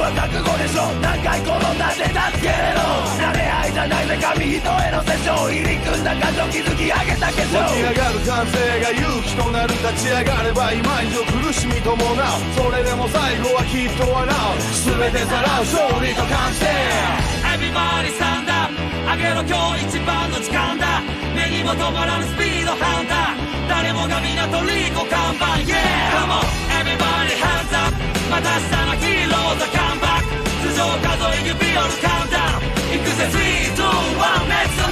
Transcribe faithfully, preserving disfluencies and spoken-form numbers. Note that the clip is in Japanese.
は覚悟でしょ。何回転んだって助けれろ。慣れ合いじゃないぜ紙一重の殺生。入り組んだ感情築き上げた結晶。 湧き上がる感性が勇気となる。立ち上がれば今以上苦しみ伴う。それでも最後はきっと笑う。全てさらう勝利と完成。 Everybody stand up 上げろ今日一番の時間だ。目にも止まらぬスピードハンター。誰もが港リコ看板 Yeah come on everybody hands up また明日のヒーローズカムバック。頭上数え指折るカウンター。行くぜスリーツーワンレッツ